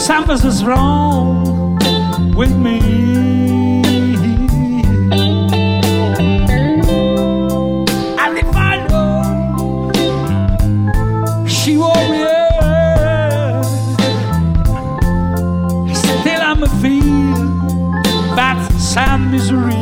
Something's wrong with me. And if I know she warrior, still I'm a feel that some misery.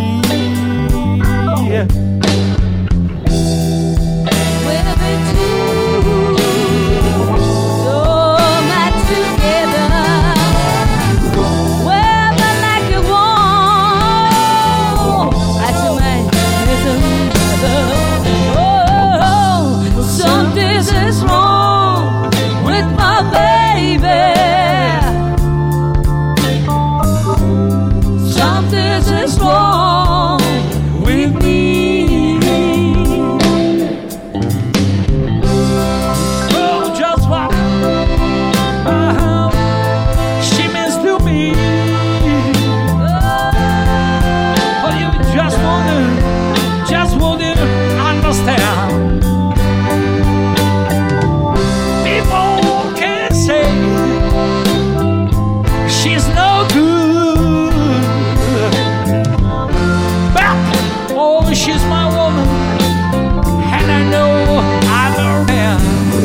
She's my woman, and I know I'm her man.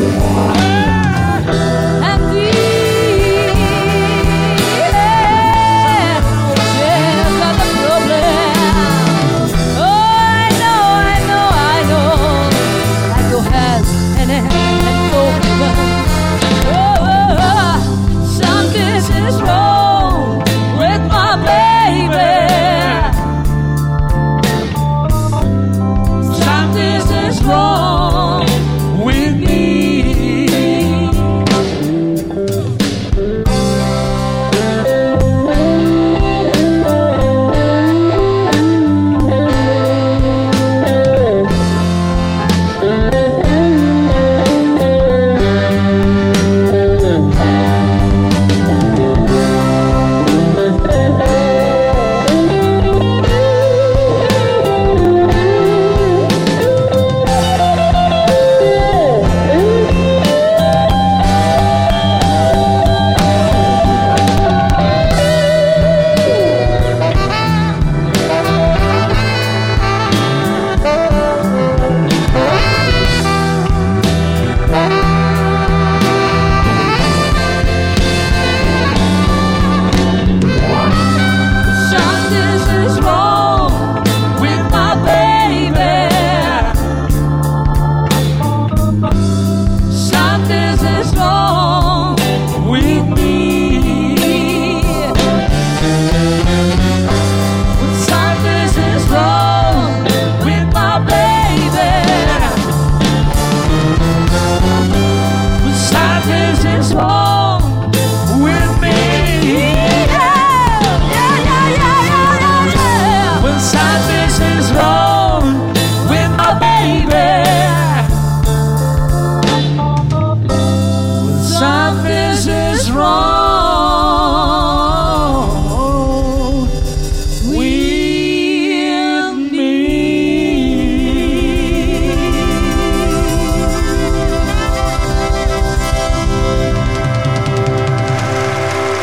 And she's got the problem. Oh, I know. Like your hands and open. Oh, something is wrong with my baby. Wrong with me.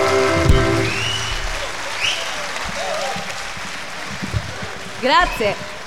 Grazie.